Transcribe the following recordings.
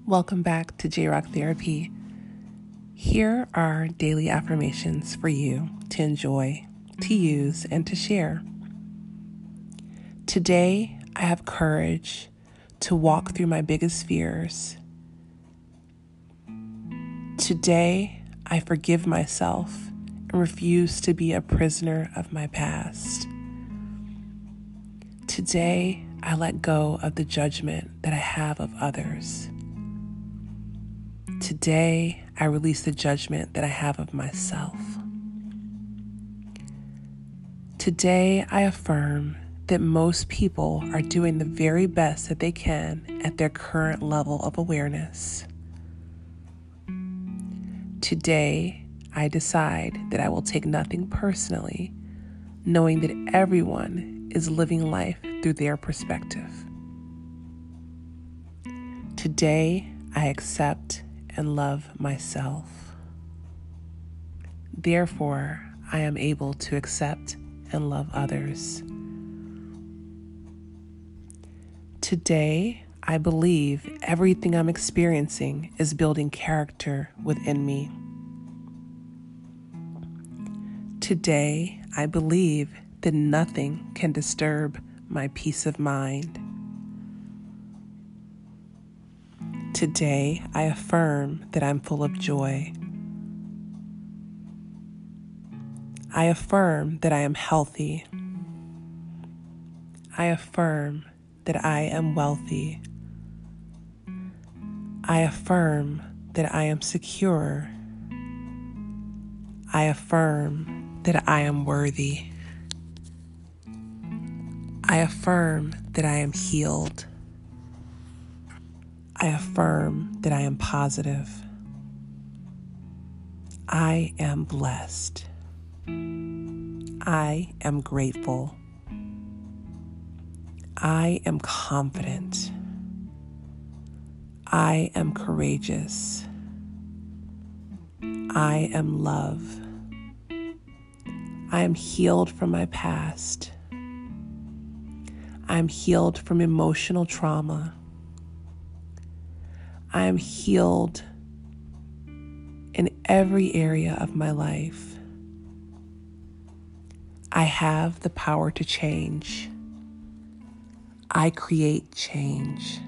Welcome back to J Rock Therapy. Here are daily affirmations for you to enjoy, to use, and to share. Today, I have courage to walk through my biggest fears. Today, I forgive myself and refuse to be a prisoner of my past. Today, I let go of the judgment that I have of others. Today, I release the judgment that I have of myself. Today, I affirm that most people are doing the very best that they can at their current level of awareness. Today, I decide that I will take nothing personally, knowing that everyone is living life through their perspective. Today, I accept and love myself. Therefore, I am able to accept and love others. Today, I believe everything I'm experiencing is building character within me. Today, I believe that nothing can disturb my peace of mind. Today, I affirm that I'm full of joy. I affirm that I am healthy. I affirm that I am wealthy. I affirm that I am secure. I affirm that I am worthy. I affirm that I am healed. I affirm that I am positive. I am blessed. I am grateful. I am confident. I am courageous. I am love. I am healed from my past. I am healed from emotional trauma. I am healed in every area of my life. I have the power to change. I create change.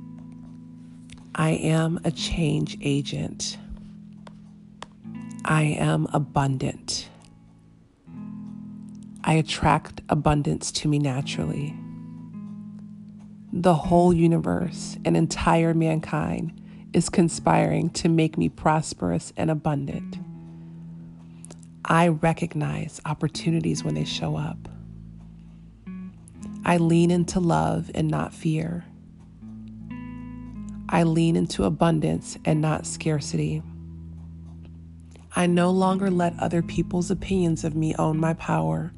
I am a change agent. I am abundant. I attract abundance to me naturally. The whole universe and entire mankind is conspiring to make me prosperous and abundant. I recognize opportunities when they show up. I lean into love and not fear. I lean into abundance and not scarcity. I no longer let other people's opinions of me own my power.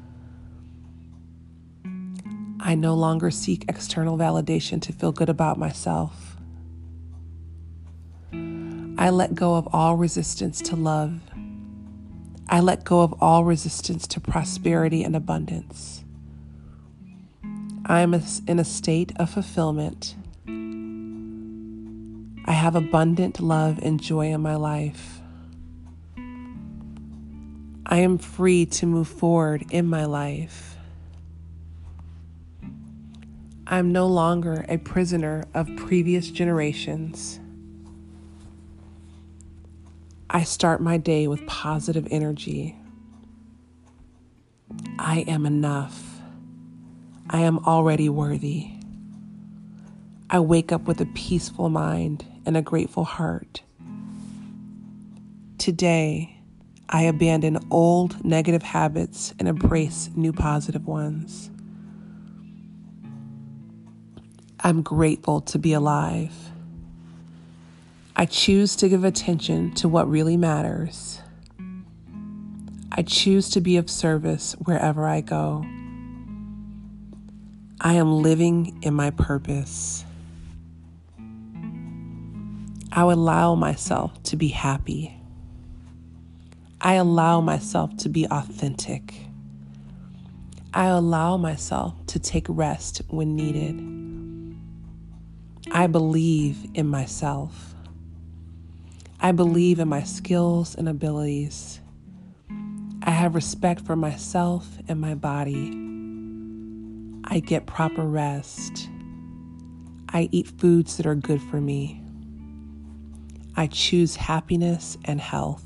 I no longer seek external validation to feel good about myself. I let go of all resistance to love. I let go of all resistance to prosperity and abundance. I am in a state of fulfillment. I have abundant love and joy in my life. I am free to move forward in my life. I'm no longer a prisoner of previous generations. I start my day with positive energy. I am enough. I am already worthy. I wake up with a peaceful mind and a grateful heart. Today, I abandon old negative habits and embrace new positive ones. I'm grateful to be alive. I choose to give attention to what really matters. I choose to be of service wherever I go. I am living in my purpose. I allow myself to be happy. I allow myself to be authentic. I allow myself to take rest when needed. I believe in myself. I believe in my skills and abilities. I have respect for myself and my body. I get proper rest. I eat foods that are good for me. I choose happiness and health.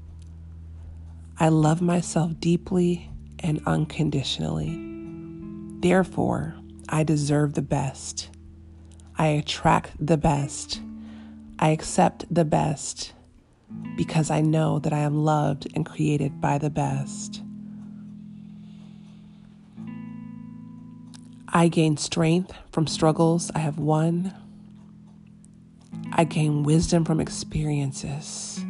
I love myself deeply and unconditionally. Therefore, I deserve the best. I attract the best. I accept the best because I know that I am loved and created by the best. I gain strength from struggles I have won. I gain wisdom from experiences.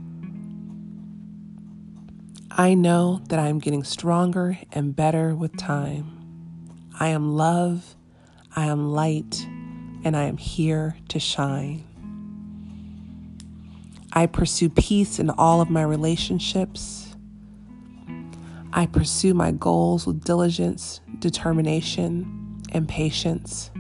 I know that I am getting stronger and better with time. I am love, I am light, and I am here to shine. I pursue peace in all of my relationships. I pursue my goals with diligence, determination, and patience.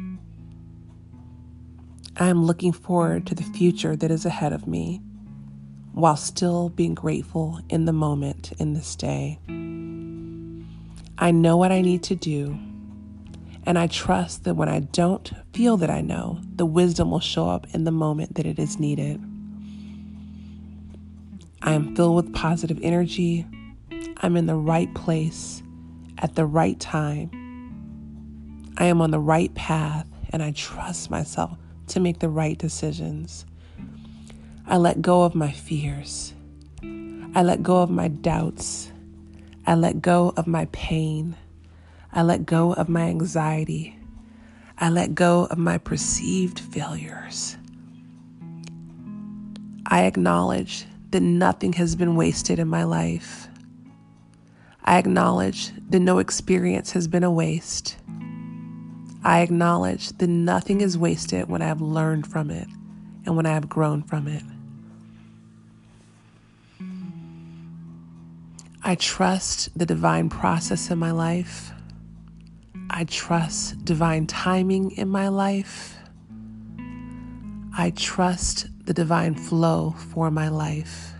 I am looking forward to the future that is ahead of me, while still being grateful in the moment in this day. I know what I need to do, and I trust that when I don't feel that I know, the wisdom will show up in the moment that it is needed. I am filled with positive energy. I'm in the right place at the right time. I am on the right path, and I trust myself to make the right decisions. I let go of my fears. I let go of my doubts. I let go of my pain. I let go of my anxiety. I let go of my perceived failures. I acknowledge that nothing has been wasted in my life. I acknowledge that no experience has been a waste. I acknowledge that nothing is wasted when I have learned from it and when I have grown from it. I trust the divine process in my life. I trust divine timing in my life. I trust the divine flow for my life.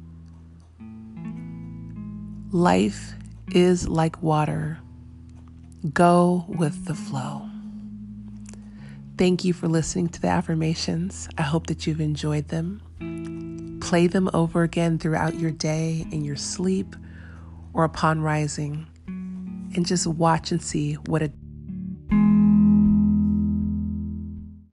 Life is like water. Go with the flow. Thank you for listening to the affirmations. I hope that you've enjoyed them. Play them over again throughout your day, in your sleep, or upon rising, and just watch and see what it